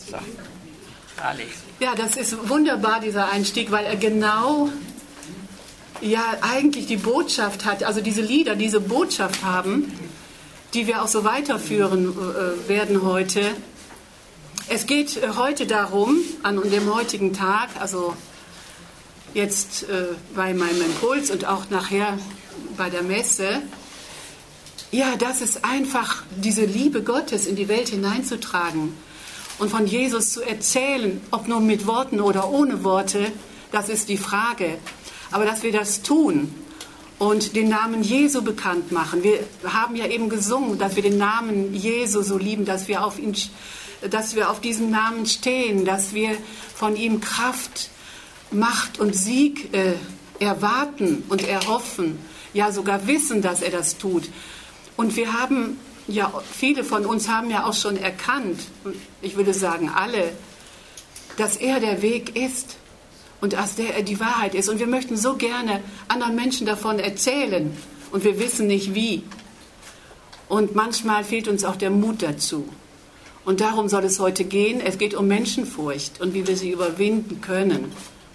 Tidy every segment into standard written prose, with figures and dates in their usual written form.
So. Herrlich. Ja, das ist wunderbar, dieser Einstieg, weil er genau eigentlich die Botschaft hat, also diese Lieder, diese Botschaft haben, die wir auch so weiterführen werden heute. Es geht heute darum, an dem heutigen Tag, also jetzt bei meinem Impuls und auch nachher bei der Messe, das ist einfach diese Liebe Gottes in die Welt hineinzutragen und von Jesus zu erzählen, ob nur mit Worten oder ohne Worte, das ist die Frage. Aber dass wir das tun und den Namen Jesu bekannt machen. Wir haben ja eben gesungen, dass wir den Namen Jesu so lieben, dass wir auf diesen Namen stehen, dass wir von ihm Kraft, Macht und Sieg erwarten und erhoffen, ja sogar wissen, dass er das tut. Und wir haben, viele von uns haben ja auch schon erkannt, ich würde sagen alle, dass er der Weg ist und dass er die Wahrheit ist. Und wir möchten so gerne anderen Menschen davon erzählen und wir wissen nicht wie. Und manchmal fehlt uns auch der Mut dazu. Und darum soll es heute gehen. Es geht um Menschenfurcht und wie wir sie überwinden können.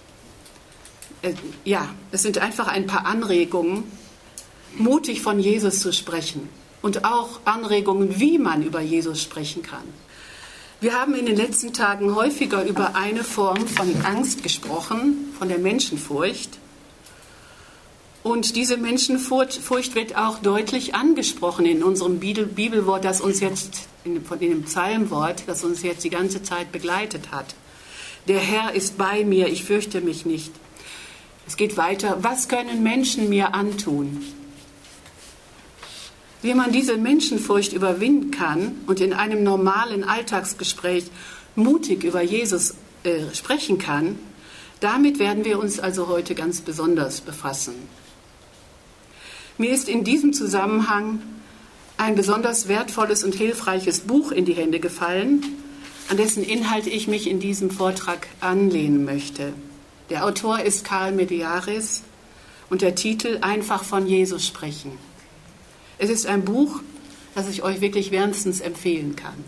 Es sind einfach ein paar Anregungen, mutig von Jesus zu sprechen und auch Anregungen, wie man über Jesus sprechen kann. Wir haben in den letzten Tagen häufiger über eine Form von Angst gesprochen, von der Menschenfurcht. Und diese Menschenfurcht wird auch deutlich angesprochen in unserem Bibelwort, das uns jetzt, in dem Psalmwort, das uns jetzt die ganze Zeit begleitet hat. Der Herr ist bei mir, ich fürchte mich nicht. Es geht weiter. Was können Menschen mir antun? Wie man diese Menschenfurcht überwinden kann und in einem normalen Alltagsgespräch mutig über Jesus sprechen kann, damit werden wir uns also heute ganz besonders befassen. Mir ist in diesem Zusammenhang ein besonders wertvolles und hilfreiches Buch in die Hände gefallen, an dessen Inhalt ich mich in diesem Vortrag anlehnen möchte. Der Autor ist Karl Mediaris und der Titel Einfach von Jesus sprechen. Es ist ein Buch, das ich euch wirklich wärmstens empfehlen kann.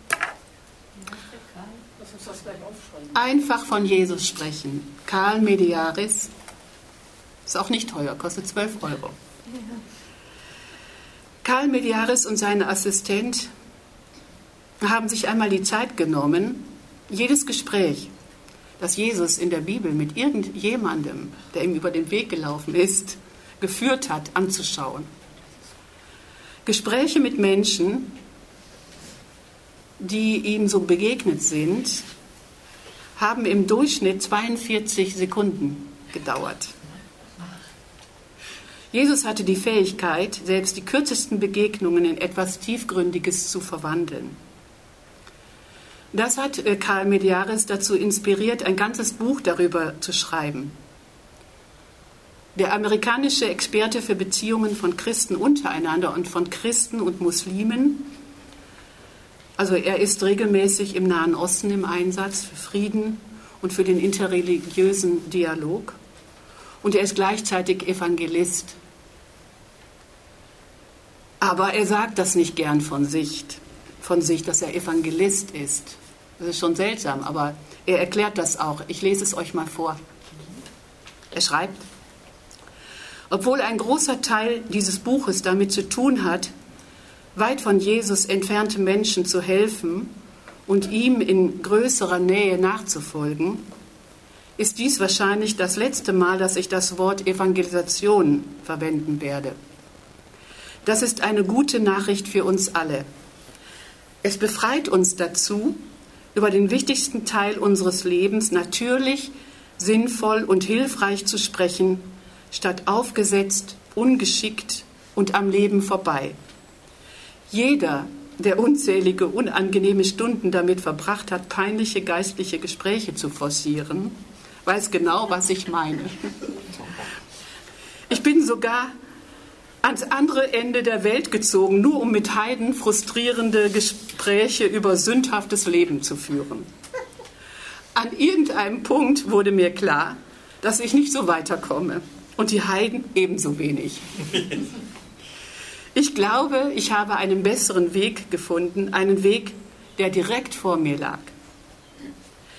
Einfach von Jesus sprechen. Karl Mediaris. Ist auch nicht teuer, kostet 12 Euro. Karl Mediaris und sein Assistent haben sich einmal die Zeit genommen, jedes Gespräch, das Jesus in der Bibel mit irgendjemandem, der ihm über den Weg gelaufen ist, geführt hat, anzuschauen. Gespräche mit Menschen, die ihm so begegnet sind, haben im Durchschnitt 42 Sekunden gedauert. Jesus hatte die Fähigkeit, selbst die kürzesten Begegnungen in etwas Tiefgründiges zu verwandeln. Das hat Karl Mediaris dazu inspiriert, ein ganzes Buch darüber zu schreiben. Der amerikanische Experte für Beziehungen von Christen untereinander und von Christen und Muslimen, also er ist regelmäßig im Nahen Osten im Einsatz für Frieden und für den interreligiösen Dialog und er ist gleichzeitig Evangelist. Aber er sagt das nicht gern von sich, dass er Evangelist ist. Das ist schon seltsam, aber er erklärt das auch. Ich lese es euch mal vor. Er schreibt: Obwohl ein großer Teil dieses Buches damit zu tun hat, weit von Jesus entfernte Menschen zu helfen und ihm in größerer Nähe nachzufolgen, ist dies wahrscheinlich das letzte Mal, dass ich das Wort Evangelisation verwenden werde. Das ist eine gute Nachricht für uns alle. Es befreit uns dazu, über den wichtigsten Teil unseres Lebens natürlich, sinnvoll und hilfreich zu sprechen, statt aufgesetzt, ungeschickt und am Leben vorbei. Jeder, der unzählige, unangenehme Stunden damit verbracht hat, peinliche geistliche Gespräche zu forcieren, weiß genau, was ich meine. Ich bin sogar ans andere Ende der Welt gezogen, nur um mit Heiden frustrierende Gespräche über sündhaftes Leben zu führen. An irgendeinem Punkt wurde mir klar, dass ich nicht so weiterkomme und die Heiden ebenso wenig. Ich glaube, ich habe einen besseren Weg gefunden, einen Weg, der direkt vor mir lag.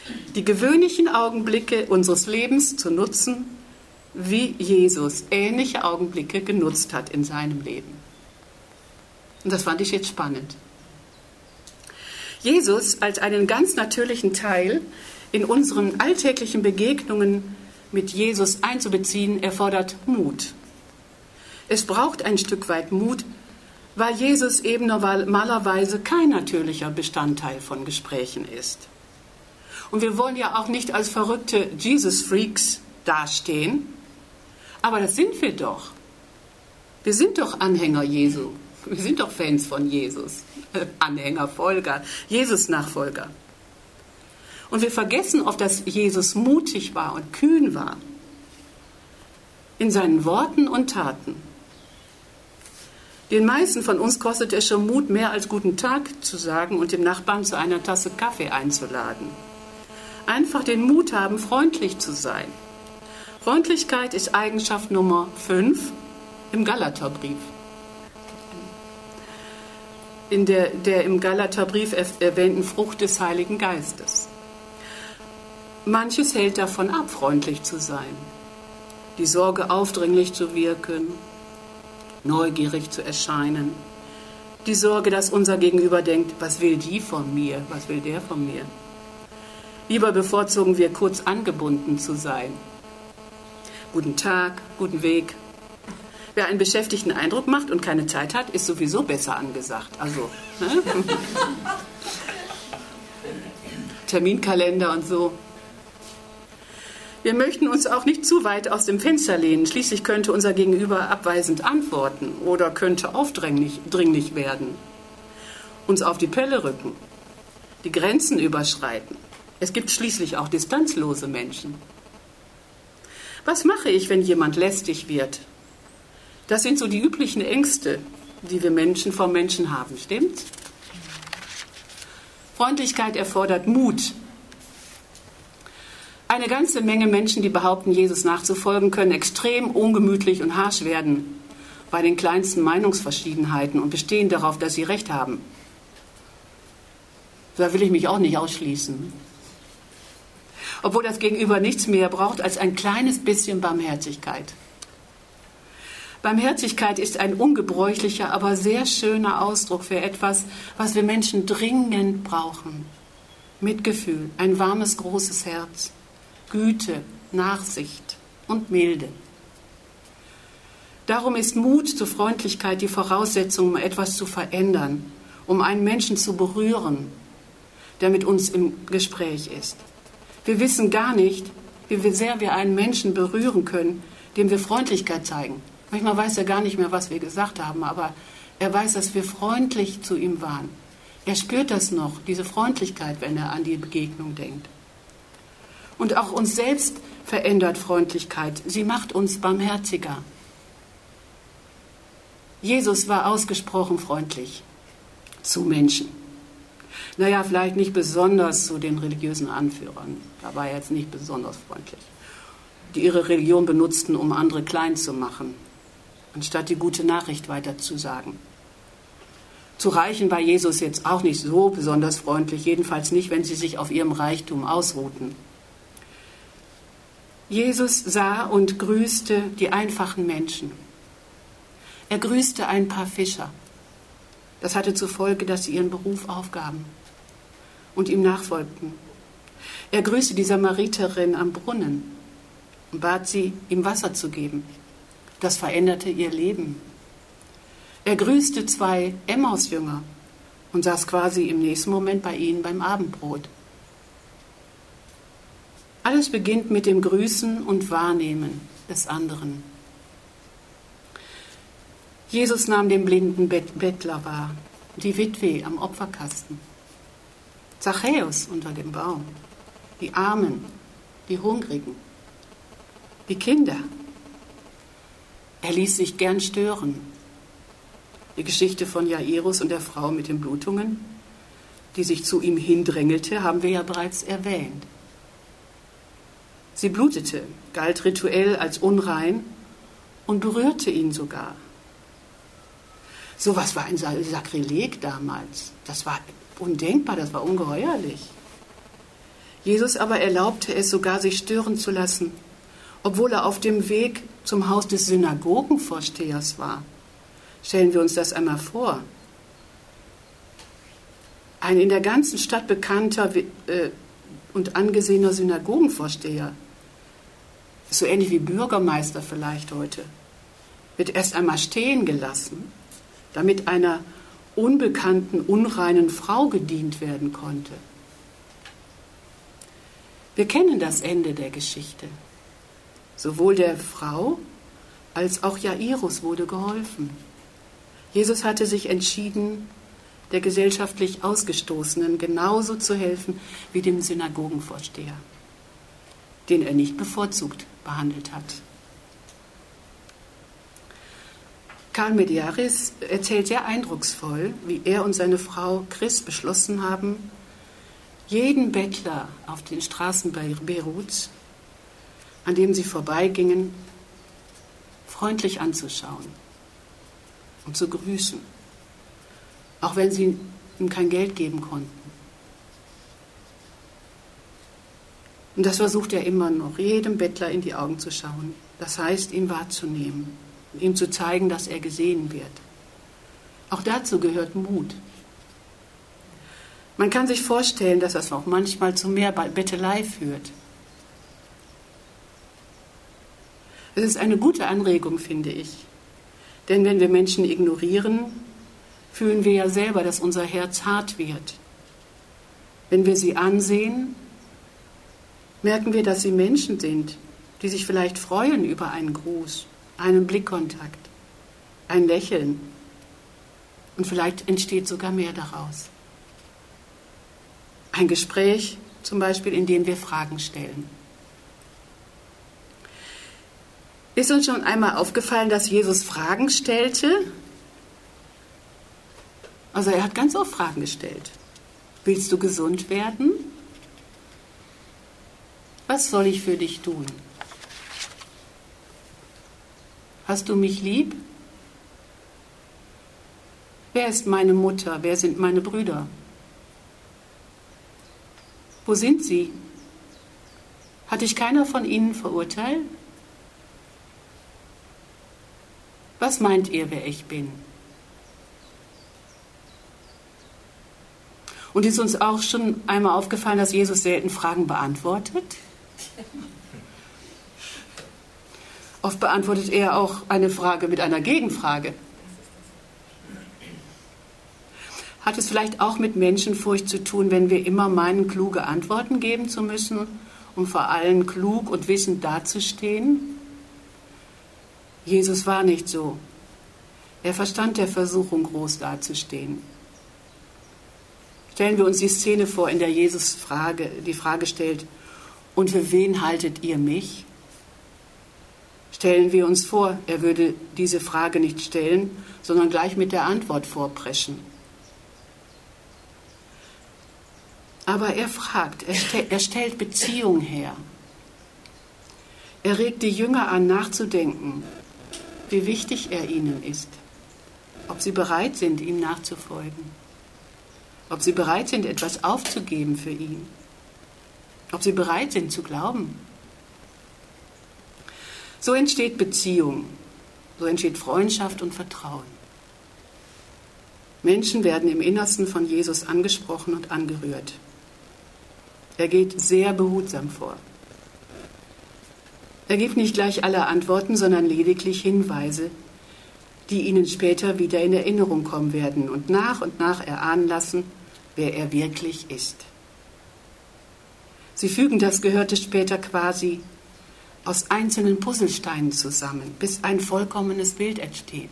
die gewöhnlichen Augenblicke unseres Lebens zu nutzen, wie Jesus ähnliche Augenblicke genutzt hat in seinem Leben. Und das fand ich jetzt spannend. Jesus als einen ganz natürlichen Teil in unseren alltäglichen Begegnungen mit Jesus einzubeziehen, erfordert Mut. Es braucht ein Stück weit Mut, weil Jesus eben normalerweise kein natürlicher Bestandteil von Gesprächen ist. Und wir wollen ja auch nicht als verrückte Jesus-Freaks dastehen, aber das sind wir doch. Wir sind doch Anhänger Jesu. Wir sind doch Fans von Jesus. Anhänger, Folger, Jesus-Nachfolger. Und wir vergessen oft, dass Jesus mutig war und kühn war. In seinen Worten und Taten. Den meisten von uns kostet es schon Mut, mehr als guten Tag zu sagen und dem Nachbarn zu einer Tasse Kaffee einzuladen. Einfach den Mut haben, freundlich zu sein. Freundlichkeit ist Eigenschaft Nummer 5 im Galaterbrief. In der im Galaterbrief erwähnten Frucht des Heiligen Geistes. Manches hält davon ab, freundlich zu sein. Die Sorge, aufdringlich zu wirken, neugierig zu erscheinen. Die Sorge, dass unser Gegenüber denkt, was will die von mir, was will der von mir. Lieber bevorzugen wir, kurz angebunden zu sein. Guten Tag, guten Weg. Wer einen beschäftigten Eindruck macht und keine Zeit hat, ist sowieso besser angesagt. Also, ne? Terminkalender und so. Wir möchten uns auch nicht zu weit aus dem Fenster lehnen. Schließlich könnte unser Gegenüber abweisend antworten oder könnte aufdringlich werden, uns auf die Pelle rücken, die Grenzen überschreiten. Es gibt schließlich auch distanzlose Menschen. Was mache ich, wenn jemand lästig wird? Das sind so die üblichen Ängste, die wir Menschen vor Menschen haben, stimmt's? Freundlichkeit erfordert Mut. Eine ganze Menge Menschen, die behaupten, Jesus nachzufolgen, können extrem ungemütlich und harsch werden bei den kleinsten Meinungsverschiedenheiten und bestehen darauf, dass sie Recht haben. Da will ich mich auch nicht ausschließen. Obwohl das Gegenüber nichts mehr braucht als ein kleines bisschen Barmherzigkeit. Barmherzigkeit ist ein ungebräuchlicher, aber sehr schöner Ausdruck für etwas, was wir Menschen dringend brauchen. Mitgefühl, ein warmes, großes Herz. Güte, Nachsicht und Milde. Darum ist Mut zur Freundlichkeit die Voraussetzung, um etwas zu verändern, um einen Menschen zu berühren, der mit uns im Gespräch ist. Wir wissen gar nicht, wie sehr wir einen Menschen berühren können, dem wir Freundlichkeit zeigen. Manchmal weiß er gar nicht mehr, was wir gesagt haben, aber er weiß, dass wir freundlich zu ihm waren. Er spürt das noch, diese Freundlichkeit, wenn er an die Begegnung denkt. Und auch uns selbst verändert Freundlichkeit. Sie macht uns barmherziger. Jesus war ausgesprochen freundlich zu Menschen. Naja, vielleicht nicht besonders zu den religiösen Anführern. Da war er jetzt nicht besonders freundlich. Die ihre Religion benutzten, um andere klein zu machen, anstatt die gute Nachricht weiterzusagen. Zu Reichen war Jesus jetzt auch nicht so besonders freundlich, jedenfalls nicht, wenn sie sich auf ihrem Reichtum ausruhten. Jesus sah und grüßte die einfachen Menschen. Er grüßte ein paar Fischer. Das hatte zur Folge, dass sie ihren Beruf aufgaben und ihm nachfolgten. Er grüßte die Samariterin am Brunnen und bat sie, ihm Wasser zu geben. Das veränderte ihr Leben. Er grüßte 2 Emmaus-Jünger und saß quasi im nächsten Moment bei ihnen beim Abendbrot. Alles beginnt mit dem Grüßen und Wahrnehmen des anderen. Jesus nahm den blinden Bettler wahr, die Witwe am Opferkasten, Zachäus unter dem Baum, die Armen, die Hungrigen, die Kinder. Er ließ sich gern stören. Die Geschichte von Jairus und der Frau mit den Blutungen, die sich zu ihm hindrängelte, haben wir ja bereits erwähnt. Sie blutete, galt rituell als unrein und berührte ihn sogar. Sowas war ein Sakrileg damals. Das war undenkbar, das war ungeheuerlich. Jesus aber erlaubte es sogar, sich stören zu lassen, obwohl er auf dem Weg zum Haus des Synagogenvorstehers war. Stellen wir uns das einmal vor. Ein in der ganzen Stadt bekannter und angesehener Synagogenvorsteher, so ähnlich wie Bürgermeister vielleicht heute, wird erst einmal stehen gelassen, damit einer unbekannten, unreinen Frau gedient werden konnte. Wir kennen das Ende der Geschichte. Sowohl der Frau als auch Jairus wurde geholfen. Jesus hatte sich entschieden, der gesellschaftlich Ausgestoßenen genauso zu helfen wie dem Synagogenvorsteher, den er nicht bevorzugt behandelt hat. Karl Mediaris erzählt sehr eindrucksvoll, wie er und seine Frau Chris beschlossen haben, jeden Bettler auf den Straßen Beiruts, an dem sie vorbeigingen, freundlich anzuschauen und zu grüßen, auch wenn sie ihm kein Geld geben konnten. Und das versucht er immer noch, jedem Bettler in die Augen zu schauen. Das heißt, ihn wahrzunehmen, ihm zu zeigen, dass er gesehen wird. Auch dazu gehört Mut. Man kann sich vorstellen, dass das auch manchmal zu mehr Bettelei führt. Es ist eine gute Anregung, finde ich. Denn wenn wir Menschen ignorieren, fühlen wir ja selber, dass unser Herz hart wird. Wenn wir sie ansehen, merken wir, dass sie Menschen sind, die sich vielleicht freuen über einen Gruß, einen Blickkontakt, ein Lächeln. Und vielleicht entsteht sogar mehr daraus. Ein Gespräch zum Beispiel, in dem wir Fragen stellen. Ist uns schon einmal aufgefallen, dass Jesus Fragen stellte? Also er hat ganz oft Fragen gestellt. Willst du gesund werden? Was soll ich für dich tun? Hast du mich lieb? Wer ist meine Mutter? Wer sind meine Brüder? Wo sind sie? Hat dich keiner von ihnen verurteilt? Was meint ihr, wer ich bin? Und ist uns auch schon einmal aufgefallen, dass Jesus selten Fragen beantwortet? Oft beantwortet er auch eine Frage mit einer Gegenfrage. Hat es vielleicht auch mit Menschenfurcht zu tun, wenn wir immer meinen, kluge Antworten geben zu müssen, um vor allen klug und wissend dazustehen? Jesus war nicht so. Er verstand der Versuchung, groß dazustehen. Stellen wir uns die Szene vor, in der Jesus die Frage stellt, und für wen haltet ihr mich? Stellen wir uns vor, er würde diese Frage nicht stellen, sondern gleich mit der Antwort vorpreschen. Aber er fragt, er stellt Beziehung her. Er regt die Jünger an, nachzudenken, wie wichtig er ihnen ist, ob sie bereit sind, ihm nachzufolgen, ob sie bereit sind, etwas aufzugeben für ihn, ob sie bereit sind zu glauben. So entsteht Beziehung, so entsteht Freundschaft und Vertrauen. Menschen werden im Innersten von Jesus angesprochen und angerührt. Er geht sehr behutsam vor. Er gibt nicht gleich alle Antworten, sondern lediglich Hinweise, die ihnen später wieder in Erinnerung kommen werden und nach erahnen lassen, wer er wirklich ist. Sie fügen das Gehörte später quasi aus einzelnen Puzzlesteinen zusammen, bis ein vollkommenes Bild entsteht.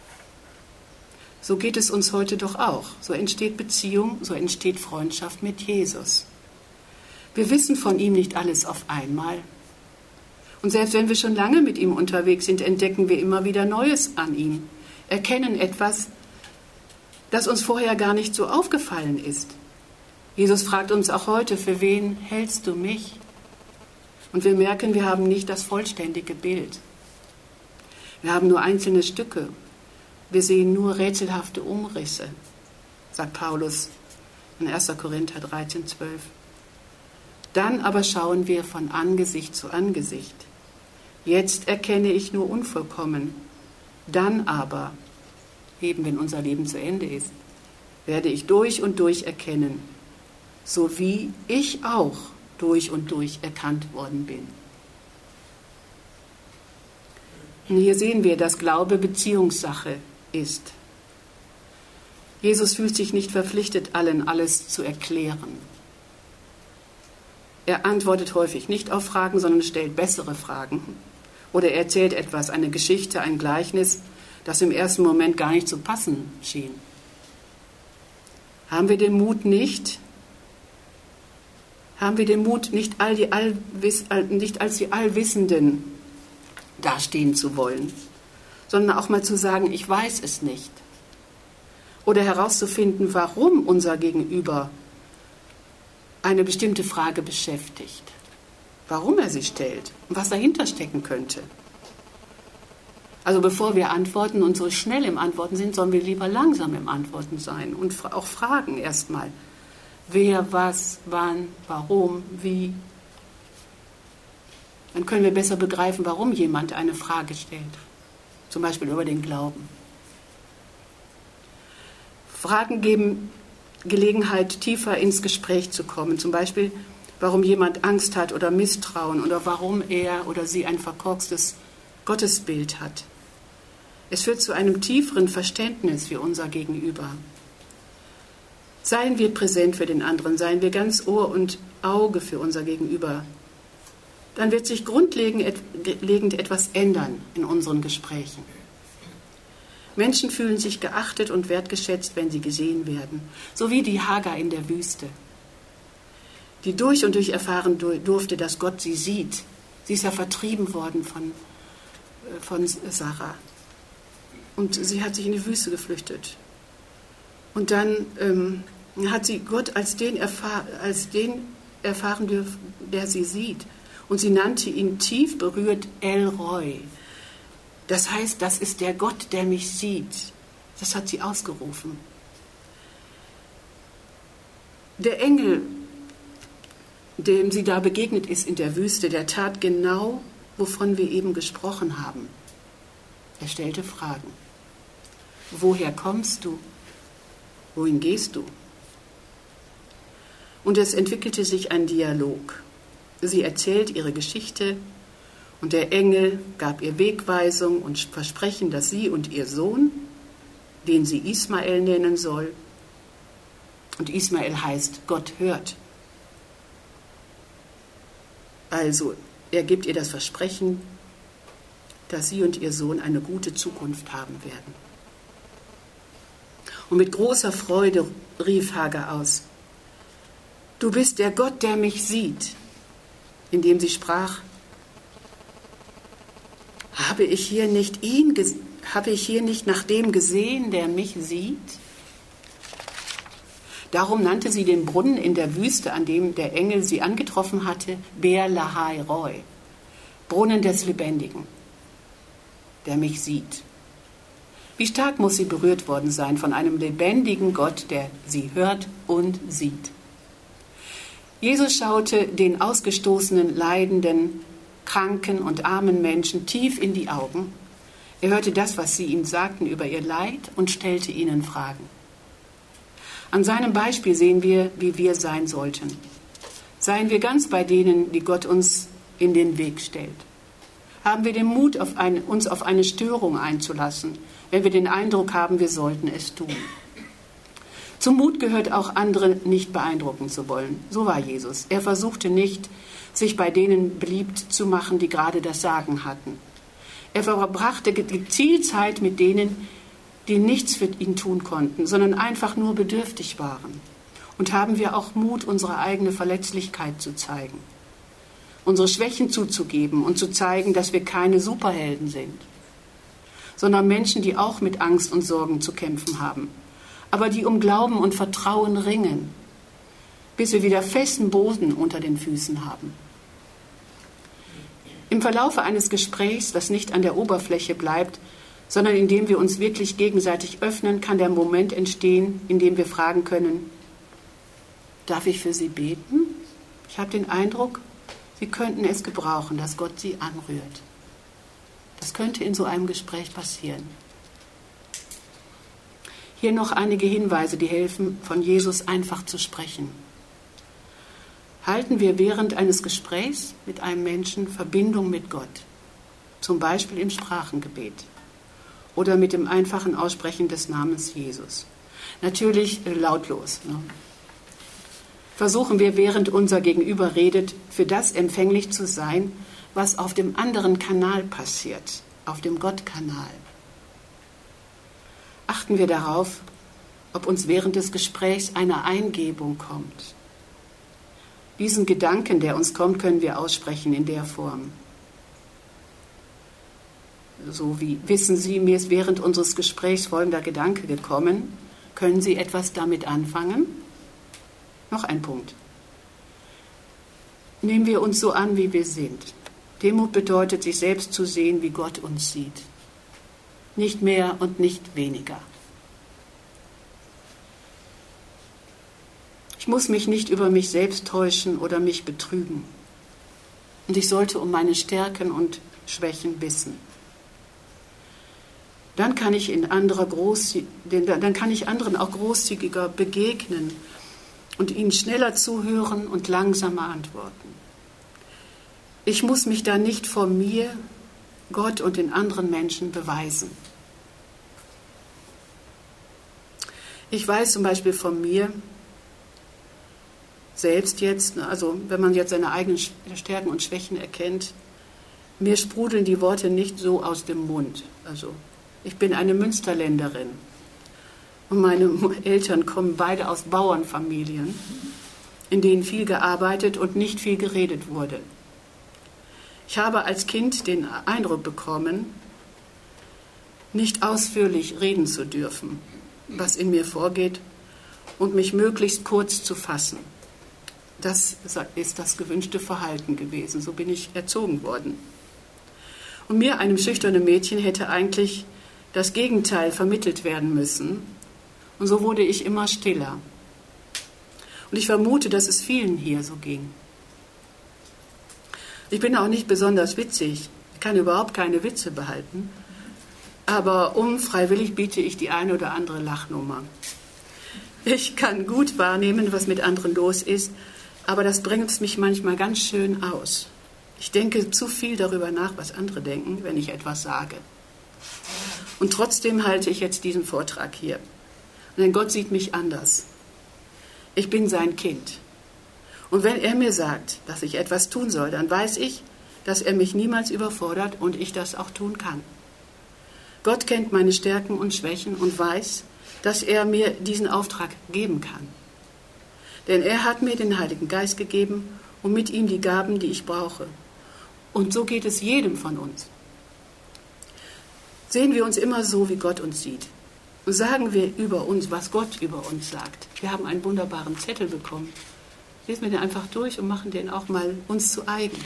So geht es uns heute doch auch. So entsteht Beziehung, so entsteht Freundschaft mit Jesus. Wir wissen von ihm nicht alles auf einmal. Und selbst wenn wir schon lange mit ihm unterwegs sind, entdecken wir immer wieder Neues an ihm, erkennen etwas, das uns vorher gar nicht so aufgefallen ist. Jesus fragt uns auch heute, für wen hältst du mich? Und wir merken, wir haben nicht das vollständige Bild. Wir haben nur einzelne Stücke. Wir sehen nur rätselhafte Umrisse, sagt Paulus in 1. Korinther 13,12. Dann aber schauen wir von Angesicht zu Angesicht. Jetzt erkenne ich nur unvollkommen. Dann aber, eben wenn unser Leben zu Ende ist, werde ich durch und durch erkennen, so wie ich auch durch und durch erkannt worden bin. Und hier sehen wir, dass Glaube Beziehungssache ist. Jesus fühlt sich nicht verpflichtet, allen alles zu erklären. Er antwortet häufig nicht auf Fragen, sondern stellt bessere Fragen. Oder er erzählt etwas, eine Geschichte, ein Gleichnis, das im ersten Moment gar nicht zu passen schien. Haben wir den Mut nicht als die Allwissenden dastehen zu wollen, sondern auch mal zu sagen, ich weiß es nicht. Oder herauszufinden, warum unser Gegenüber eine bestimmte Frage beschäftigt, warum er sie stellt und was dahinter stecken könnte. Also bevor wir antworten und so schnell im Antworten sind, sollen wir lieber langsam im Antworten sein und auch fragen erstmal, wer, was, wann, warum, wie. Dann können wir besser begreifen, warum jemand eine Frage stellt, zum Beispiel über den Glauben. Fragen geben Gelegenheit, tiefer ins Gespräch zu kommen, zum Beispiel, warum jemand Angst hat oder Misstrauen oder warum er oder sie ein verkorkstes Gottesbild hat. Es führt zu einem tieferen Verständnis für unser Gegenüber. Seien wir präsent für den anderen, seien wir ganz Ohr und Auge für unser Gegenüber. Dann wird sich grundlegend etwas ändern in unseren Gesprächen. Menschen fühlen sich geachtet und wertgeschätzt, wenn sie gesehen werden, so wie die Hagar in der Wüste, die durch und durch erfahren durfte, dass Gott sie sieht. Sie ist ja vertrieben worden von Sarah. Und sie hat sich in die Wüste geflüchtet. Und dann hat sie Gott als den erfahren dürfen, der sie sieht. Und sie nannte ihn tief berührt El Roi. Das heißt, das ist der Gott, der mich sieht. Das hat sie ausgerufen. Der Engel, dem sie da begegnet ist in der Wüste, der tat genau, wovon wir eben gesprochen haben. Er stellte Fragen. Woher kommst du? Wohin gehst du? Und es entwickelte sich ein Dialog. Sie erzählt ihre Geschichte und der Engel gab ihr Wegweisung und Versprechen, dass sie und ihr Sohn, den sie Ismael nennen soll, und Ismael heißt Gott hört. Also er gibt ihr das Versprechen, dass sie und ihr Sohn eine gute Zukunft haben werden. Und mit großer Freude rief Hagar aus, du bist der Gott, der mich sieht, indem sie sprach, habe ich hier nicht nach dem gesehen, der mich sieht? Darum nannte sie den Brunnen in der Wüste, an dem der Engel sie angetroffen hatte, Beer Lahai Roi, Brunnen des Lebendigen, der mich sieht. Wie stark muss sie berührt worden sein von einem lebendigen Gott, der sie hört und sieht. Jesus schaute den ausgestoßenen, leidenden, kranken und armen Menschen tief in die Augen. Er hörte das, was sie ihm sagten über ihr Leid und stellte ihnen Fragen. An seinem Beispiel sehen wir, wie wir sein sollten. Seien wir ganz bei denen, die Gott uns in den Weg stellt. Haben wir den Mut, uns auf eine Störung einzulassen, wenn wir den Eindruck haben, wir sollten es tun. Zum Mut gehört auch, andere nicht beeindrucken zu wollen. So war Jesus. Er versuchte nicht, sich bei denen beliebt zu machen, die gerade das Sagen hatten. Er verbrachte gezielt Zeit mit denen, die nichts für ihn tun konnten, sondern einfach nur bedürftig waren. Und haben wir auch Mut, unsere eigene Verletzlichkeit zu zeigen, unsere Schwächen zuzugeben und zu zeigen, dass wir keine Superhelden sind, sondern Menschen, die auch mit Angst und Sorgen zu kämpfen haben, aber die um Glauben und Vertrauen ringen, bis wir wieder festen Boden unter den Füßen haben. Im Verlaufe eines Gesprächs, das nicht an der Oberfläche bleibt, sondern indem wir uns wirklich gegenseitig öffnen, kann der Moment entstehen, in dem wir fragen können, darf ich für Sie beten? Ich habe den Eindruck, Sie könnten es gebrauchen, dass Gott Sie anrührt. Das könnte in so einem Gespräch passieren. Hier noch einige Hinweise, die helfen, von Jesus einfach zu sprechen. Halten wir während eines Gesprächs mit einem Menschen Verbindung mit Gott, zum Beispiel im Sprachengebet oder mit dem einfachen Aussprechen des Namens Jesus. Natürlich lautlos. Ne? Versuchen wir, während unser Gegenüber redet, für das empfänglich zu sein, was auf dem anderen Kanal passiert, auf dem Gott-Kanal. Achten wir darauf, ob uns während des Gesprächs eine Eingebung kommt. Diesen Gedanken, der uns kommt, können wir aussprechen in der Form. So wie, wissen Sie, mir ist während unseres Gesprächs folgender Gedanke gekommen. Können Sie etwas damit anfangen? Noch ein Punkt. Nehmen wir uns so an, wie wir sind. Demut bedeutet, sich selbst zu sehen, wie Gott uns sieht. Nicht mehr und nicht weniger. Ich muss mich nicht über mich selbst täuschen oder mich betrügen. Und ich sollte um meine Stärken und Schwächen wissen. Dann kann ich anderen auch großzügiger begegnen und ihnen schneller zuhören und langsamer antworten. Ich muss mich da nicht vor mir, Gott und den anderen Menschen beweisen. Ich weiß zum Beispiel von mir selbst jetzt, also wenn man jetzt seine eigenen Stärken und Schwächen erkennt, mir sprudeln die Worte nicht so aus dem Mund. Also ich bin eine Münsterländerin und meine Eltern kommen beide aus Bauernfamilien, in denen viel gearbeitet und nicht viel geredet wurde. Ich habe als Kind den Eindruck bekommen, nicht ausführlich reden zu dürfen, was in mir vorgeht, und mich möglichst kurz zu fassen. Das ist das gewünschte Verhalten gewesen. So bin ich erzogen worden. Und mir, einem schüchternen Mädchen, hätte eigentlich das Gegenteil vermittelt werden müssen. Und so wurde ich immer stiller. Und ich vermute, dass es vielen hier so ging. Ich bin auch nicht besonders witzig. Ich kann überhaupt keine Witze behalten. Aber unfreiwillig biete ich die eine oder andere Lachnummer. Ich kann gut wahrnehmen, was mit anderen los ist, aber das bringt mich manchmal ganz schön aus. Ich denke zu viel darüber nach, was andere denken, wenn ich etwas sage. Und trotzdem halte ich jetzt diesen Vortrag hier. Denn Gott sieht mich anders. Ich bin sein Kind. Und wenn er mir sagt, dass ich etwas tun soll, dann weiß ich, dass er mich niemals überfordert und ich das auch tun kann. Gott kennt meine Stärken und Schwächen und weiß, dass er mir diesen Auftrag geben kann. Denn er hat mir den Heiligen Geist gegeben und mit ihm die Gaben, die ich brauche. Und so geht es jedem von uns. Sehen wir uns immer so, wie Gott uns sieht. Und sagen wir über uns, was Gott über uns sagt. Wir haben einen wunderbaren Zettel bekommen. Lesen wir den einfach durch und machen den auch mal uns zu eigen.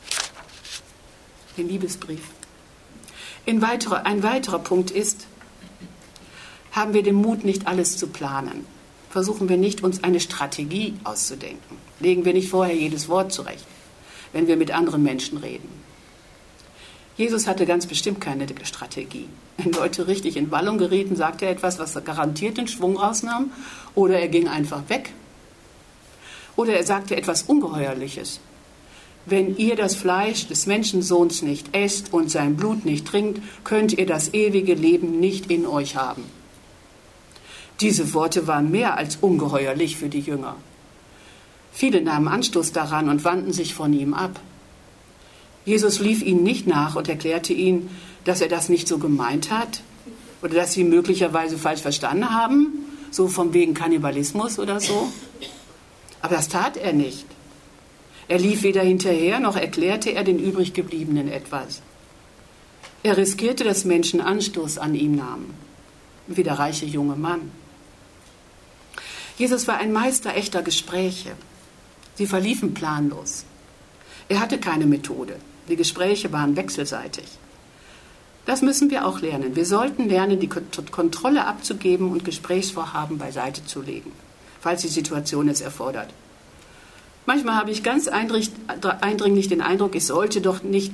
Den Liebesbrief. Ein weiterer Punkt ist, haben wir den Mut, nicht alles zu planen. Versuchen wir nicht, uns eine Strategie auszudenken. Legen wir nicht vorher jedes Wort zurecht, wenn wir mit anderen Menschen reden. Jesus hatte ganz bestimmt keine Strategie. Wenn Leute richtig in Wallung gerieten, sagte er etwas, was garantiert den Schwung rausnahm, oder er ging einfach weg. Oder er sagte etwas Ungeheuerliches. Wenn ihr das Fleisch des Menschensohns nicht esst und sein Blut nicht trinkt, könnt ihr das ewige Leben nicht in euch haben. Diese Worte waren mehr als ungeheuerlich für die Jünger. Viele nahmen Anstoß daran und wandten sich von ihm ab. Jesus lief ihnen nicht nach und erklärte ihnen, dass er das nicht so gemeint hat oder dass sie möglicherweise falsch verstanden haben, so von wegen Kannibalismus oder so. Aber das tat er nicht. Er lief weder hinterher, noch erklärte er den übriggebliebenen etwas. Er riskierte, dass Menschen Anstoß an ihm nahmen, wie der reiche junge Mann. Jesus war ein Meister echter Gespräche. Sie verliefen planlos. Er hatte keine Methode. Die Gespräche waren wechselseitig. Das müssen wir auch lernen. Wir sollten lernen, die Kontrolle abzugeben und Gesprächsvorhaben beiseite zu legen, falls die Situation es erfordert. Manchmal habe ich ganz eindringlich den Eindruck, ich sollte doch nicht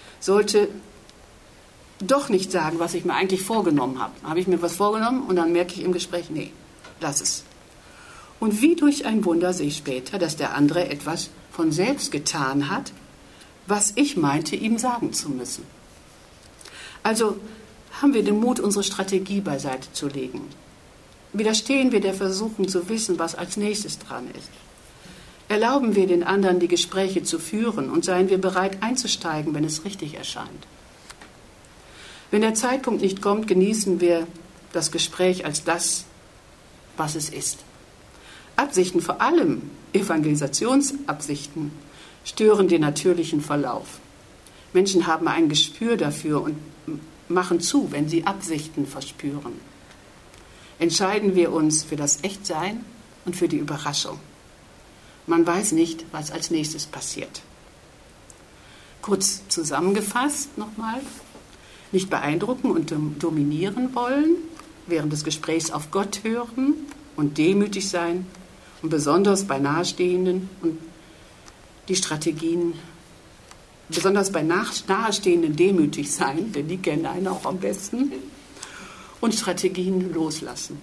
sagen, was ich mir eigentlich vorgenommen habe. Habe ich mir was vorgenommen und dann merke ich im Gespräch, nee, lass es. Und wie durch ein Wunder sehe ich später, dass der andere etwas von selbst getan hat, was ich meinte, ihm sagen zu müssen. Also haben wir den Mut, unsere Strategie beiseite zu legen. Widerstehen wir der Versuchung zu wissen, was als nächstes dran ist. Erlauben wir den anderen, die Gespräche zu führen und seien wir bereit einzusteigen, wenn es richtig erscheint. Wenn der Zeitpunkt nicht kommt, genießen wir das Gespräch als das, was es ist. Absichten, vor allem Evangelisationsabsichten, stören den natürlichen Verlauf. Menschen haben ein Gespür dafür und machen zu, wenn sie Absichten verspüren. Entscheiden wir uns für das Echtsein und für die Überraschung. Man weiß nicht, was als nächstes passiert. Kurz zusammengefasst nochmal: Nicht beeindrucken und dominieren wollen, während des Gesprächs auf Gott hören und demütig sein und besonders bei Nahestehenden und die Strategien, besonders bei Nahestehenden demütig sein, denn die kennen einen auch am besten, und Strategien loslassen.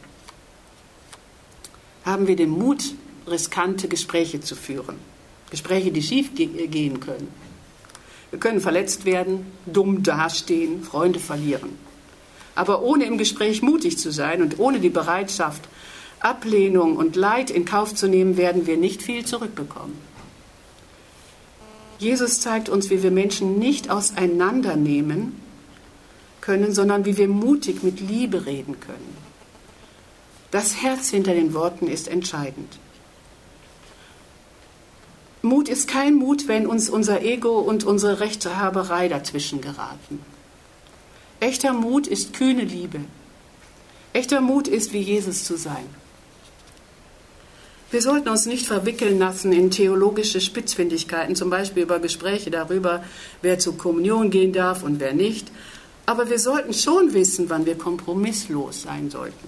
Haben wir den Mut, riskante Gespräche zu führen. Gespräche, die schief gehen können. Wir können verletzt werden, dumm dastehen, Freunde verlieren. Aber ohne im Gespräch mutig zu sein und ohne die Bereitschaft, Ablehnung und Leid in Kauf zu nehmen, werden wir nicht viel zurückbekommen. Jesus zeigt uns, wie wir Menschen nicht auseinandernehmen können, sondern wie wir mutig mit Liebe reden können. Das Herz hinter den Worten ist entscheidend. Mut ist kein Mut, wenn uns unser Ego und unsere Rechtehaberei dazwischen geraten. Echter Mut ist kühne Liebe. Echter Mut ist, wie Jesus zu sein. Wir sollten uns nicht verwickeln lassen in theologische Spitzfindigkeiten, zum Beispiel über Gespräche darüber, wer zur Kommunion gehen darf und wer nicht. Aber wir sollten schon wissen, wann wir kompromisslos sein sollten.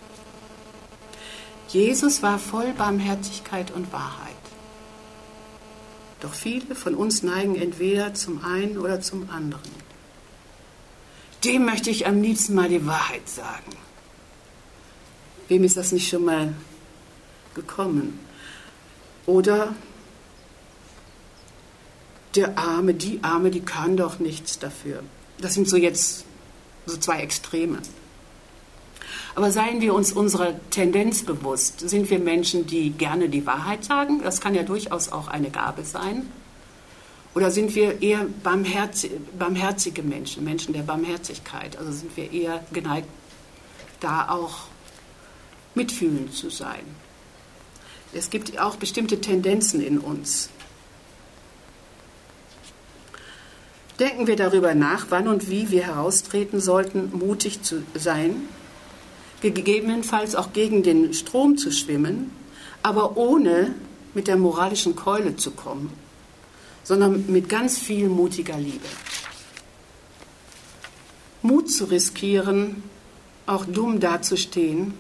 Jesus war voll Barmherzigkeit und Wahrheit. Doch viele von uns neigen entweder zum einen oder zum anderen. Dem möchte ich am liebsten mal die Wahrheit sagen. Wem ist das nicht schon mal gekommen? Oder der Arme, die Arme, die kann doch nichts dafür. Das sind so zwei Extreme. Aber seien wir uns unserer Tendenz bewusst. Sind wir Menschen, die gerne die Wahrheit sagen? Das kann ja durchaus auch eine Gabe sein. Oder sind wir eher barmherzige Menschen, Menschen der Barmherzigkeit? Also sind wir eher geneigt, da auch mitfühlend zu sein. Es gibt auch bestimmte Tendenzen in uns. Denken wir darüber nach, wann und wie wir heraustreten sollten, mutig zu sein, gegebenenfalls auch gegen den Strom zu schwimmen, aber ohne mit der moralischen Keule zu kommen, sondern mit ganz viel mutiger Liebe. Mut zu riskieren, auch dumm dazustehen,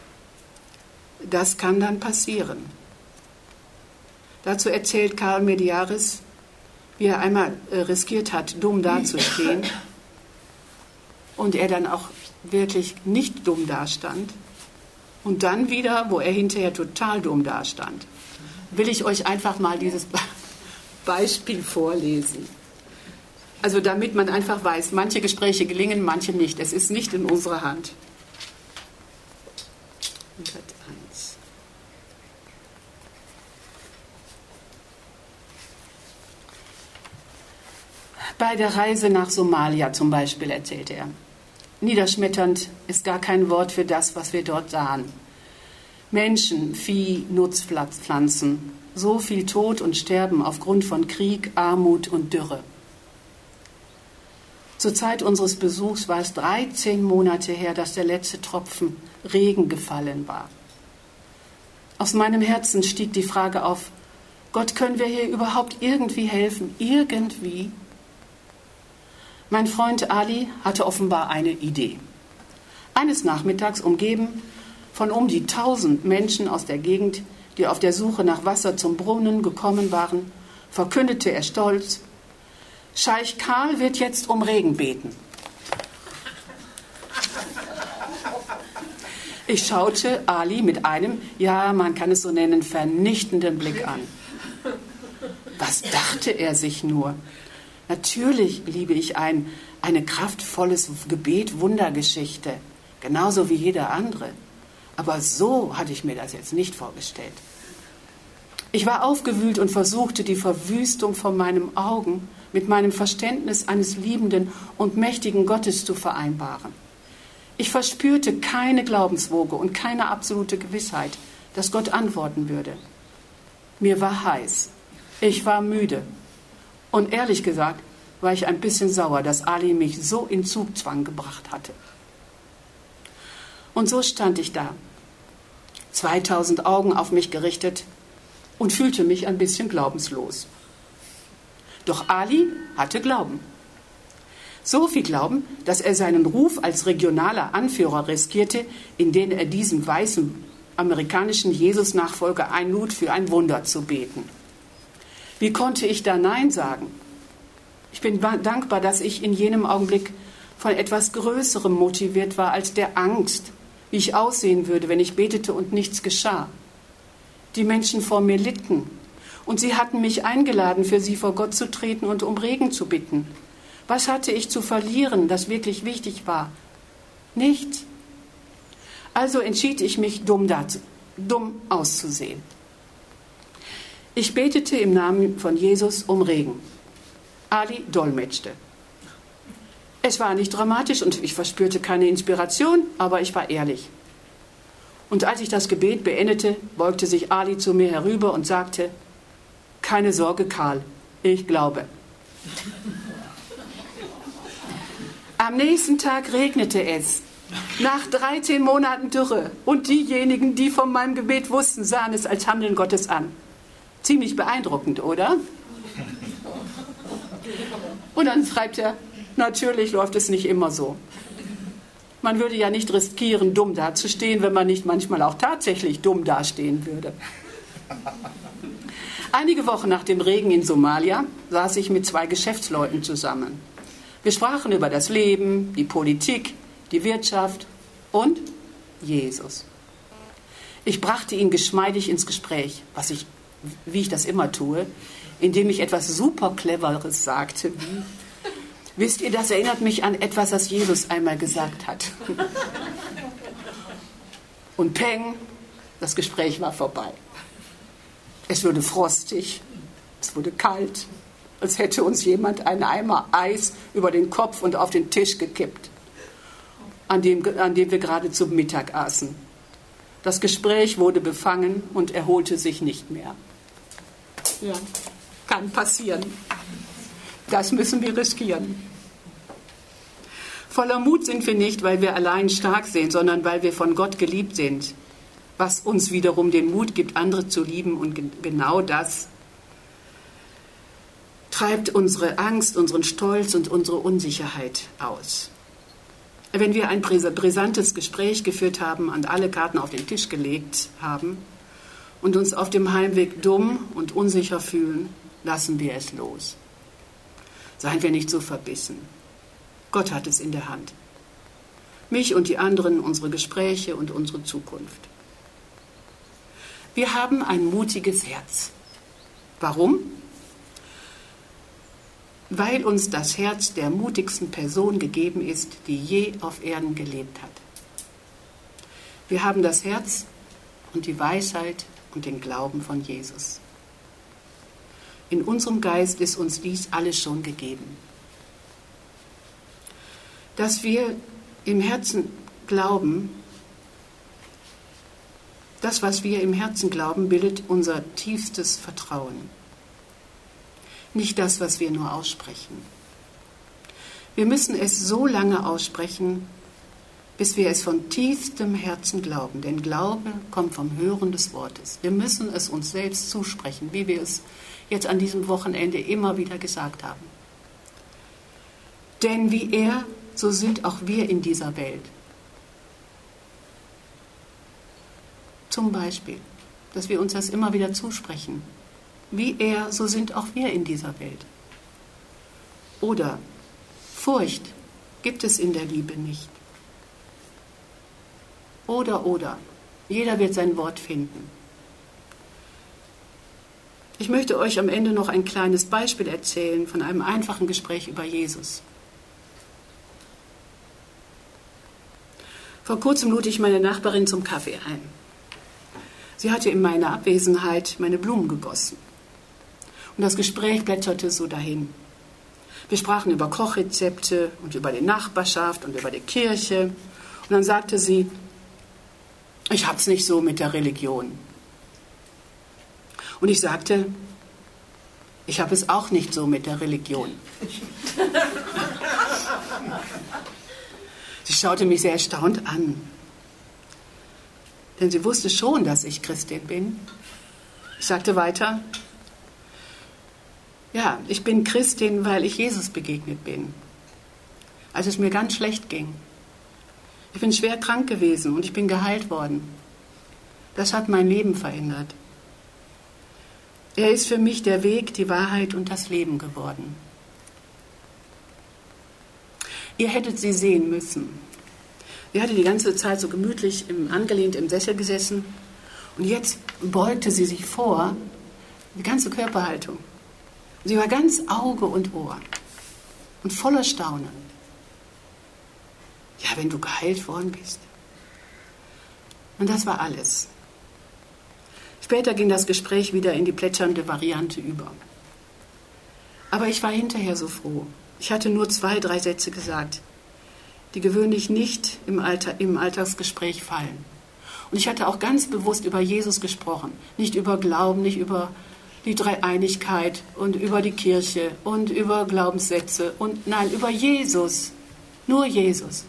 das kann dann passieren. Dazu erzählt Karl Mediaris, wie er einmal riskiert hat, dumm dazustehen und er dann auch wirklich nicht dumm dastand und dann wieder, wo er hinterher total dumm dastand. Will ich euch einfach mal dieses Beispiel vorlesen. Also damit man einfach weiß, manche Gespräche gelingen, manche nicht. Es ist nicht in unserer Hand. 101. Bei der Reise nach Somalia zum Beispiel erzählte er: Niederschmetternd ist gar kein Wort für das, was wir dort sahen. Menschen, Vieh, Nutzpflanzen, so viel Tod und Sterben aufgrund von Krieg, Armut und Dürre. Zur Zeit unseres Besuchs war es 13 Monate her, dass der letzte Tropfen Regen gefallen war. Aus meinem Herzen stieg die Frage auf: Gott, können wir hier überhaupt irgendwie helfen? Irgendwie? Mein Freund Ali hatte offenbar eine Idee. Eines Nachmittags, umgeben von um die 1000 Menschen aus der Gegend, die auf der Suche nach Wasser zum Brunnen gekommen waren, verkündete er stolz: Scheich Karl wird jetzt um Regen beten. Ich schaute Ali mit einem, ja, man kann es so nennen, vernichtenden Blick an. Was dachte er sich nur? Natürlich liebe ich eine kraftvolles Gebet, Wundergeschichte, genauso wie jeder andere. Aber so hatte ich mir das jetzt nicht vorgestellt. Ich war aufgewühlt und versuchte, die Verwüstung vor meinen Augen mit meinem Verständnis eines liebenden und mächtigen Gottes zu vereinbaren. Ich verspürte keine Glaubenswoge und keine absolute Gewissheit, dass Gott antworten würde. Mir war heiß, ich war müde und ehrlich gesagt war ich ein bisschen sauer, dass Ali mich so in Zugzwang gebracht hatte. Und so stand ich da, 2000 Augen auf mich gerichtet und fühlte mich ein bisschen glaubenslos. Doch Ali hatte Glauben. So viel Glauben, dass er seinen Ruf als regionaler Anführer riskierte, indem er diesen weißen amerikanischen Jesus-Nachfolger einlud, für ein Wunder zu beten. Wie konnte ich da Nein sagen? Ich bin dankbar, dass ich in jenem Augenblick von etwas Größerem motiviert war als der Angst, wie ich aussehen würde, wenn ich betete und nichts geschah. Die Menschen vor mir litten und sie hatten mich eingeladen, für sie vor Gott zu treten und um Regen zu bitten. Was hatte ich zu verlieren, das wirklich wichtig war? Nichts. Also entschied ich mich, dumm auszusehen. Ich betete im Namen von Jesus um Regen. Ali dolmetschte. Es war nicht dramatisch und ich verspürte keine Inspiration, aber ich war ehrlich. Und als ich das Gebet beendete, beugte sich Ali zu mir herüber und sagte: Keine Sorge, Karl, ich glaube. Am nächsten Tag regnete es. Nach 13 Monaten Dürre. Und diejenigen, die von meinem Gebet wussten, sahen es als Handeln Gottes an. Ziemlich beeindruckend, oder? Und dann schreibt er: Natürlich läuft es nicht immer so. Man würde ja nicht riskieren, dumm dazustehen, wenn man nicht manchmal auch tatsächlich dumm dastehen würde. Einige Wochen nach dem Regen in Somalia saß ich mit 2 Geschäftsleuten zusammen. Wir sprachen über das Leben, die Politik, die Wirtschaft und Jesus. Ich brachte ihn geschmeidig ins Gespräch, wie ich das immer tue, indem ich etwas super Cleveres sagte. Wisst ihr, das erinnert mich an etwas, das Jesus einmal gesagt hat. Und peng, das Gespräch war vorbei. Es wurde frostig, es wurde kalt, als hätte uns jemand einen Eimer Eis über den Kopf und auf den Tisch gekippt, an dem wir gerade zum Mittag aßen. Das Gespräch wurde befangen und erholte sich nicht mehr. Ja, kann passieren. Das müssen wir riskieren. Voller Mut sind wir nicht, weil wir allein stark sind, sondern weil wir von Gott geliebt sind, was uns wiederum den Mut gibt, andere zu lieben. Und genau das treibt unsere Angst, unseren Stolz und unsere Unsicherheit aus. Wenn wir ein brisantes Gespräch geführt haben und alle Karten auf den Tisch gelegt haben und uns auf dem Heimweg dumm und unsicher fühlen, lassen wir es los. Seien wir nicht so verbissen. Gott hat es in der Hand. Mich und die anderen, unsere Gespräche und unsere Zukunft. Wir haben ein mutiges Herz. Warum? Weil uns das Herz der mutigsten Person gegeben ist, die je auf Erden gelebt hat. Wir haben das Herz und die Weisheit und den Glauben von Jesus. In unserem Geist ist uns dies alles schon gegeben. Dass wir im Herzen glauben, das, was wir im Herzen glauben, bildet unser tiefstes Vertrauen. Nicht das, was wir nur aussprechen. Wir müssen es so lange aussprechen, bis wir es von tiefstem Herzen glauben. Denn Glaube kommt vom Hören des Wortes. Wir müssen es uns selbst zusprechen, wie wir es jetzt an diesem Wochenende immer wieder gesagt haben. Denn wie er, so sind auch wir in dieser Welt. Zum Beispiel, dass wir uns das immer wieder zusprechen. Wie er, so sind auch wir in dieser Welt. Oder Furcht gibt es in der Liebe nicht. Oder. Jeder wird sein Wort finden. Ich möchte euch am Ende noch ein kleines Beispiel erzählen von einem einfachen Gespräch über Jesus. Vor kurzem lud ich meine Nachbarin zum Kaffee ein. Sie hatte in meiner Abwesenheit meine Blumen gegossen. Und das Gespräch plätscherte so dahin. Wir sprachen über Kochrezepte und über die Nachbarschaft und über die Kirche. Und dann sagte sie, ich hab's nicht so mit der Religion. Und ich sagte, ich habe es auch nicht so mit der Religion. Sie schaute mich sehr erstaunt an, denn sie wusste schon, dass ich Christin bin. Ich sagte weiter, ja, ich bin Christin, weil ich Jesus begegnet bin, als es mir ganz schlecht ging. Ich bin schwer krank gewesen und ich bin geheilt worden. Das hat mein Leben verändert. Er ist für mich der Weg, die Wahrheit und das Leben geworden. Ihr hättet sie sehen müssen. Sie hatte die ganze Zeit so gemütlich angelehnt im Sessel gesessen und jetzt beugte sie sich vor, die ganze Körperhaltung. Sie war ganz Auge und Ohr und voller Staunen. Ja, wenn du geheilt worden bist. Und das war alles. Später ging das Gespräch wieder in die plätschernde Variante über. Aber ich war hinterher so froh. Ich hatte nur 2, 3 Sätze gesagt, die gewöhnlich nicht im Alltagsgespräch fallen. Und ich hatte auch ganz bewusst über Jesus gesprochen. Nicht über Glauben, nicht über die Dreieinigkeit und über die Kirche und über Glaubenssätze. Nein, über Jesus. Nur Jesus.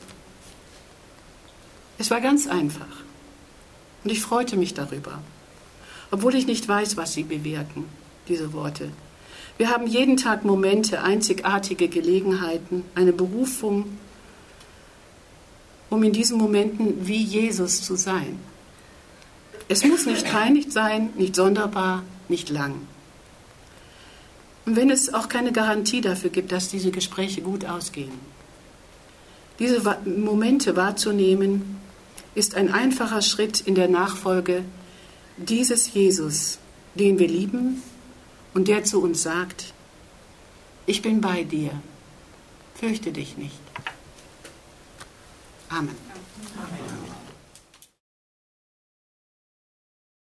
Es war ganz einfach. Und ich freute mich darüber. Obwohl ich nicht weiß, was sie bewirken, diese Worte. Wir haben jeden Tag Momente, einzigartige Gelegenheiten, eine Berufung, um in diesen Momenten wie Jesus zu sein. Es muss nicht peinlich sein, nicht sonderbar, nicht lang. Und wenn es auch keine Garantie dafür gibt, dass diese Gespräche gut ausgehen. Diese Momente wahrzunehmen, ist ein einfacher Schritt in der Nachfolge dieses Jesus, den wir lieben und der zu uns sagt, ich bin bei dir, fürchte dich nicht. Amen.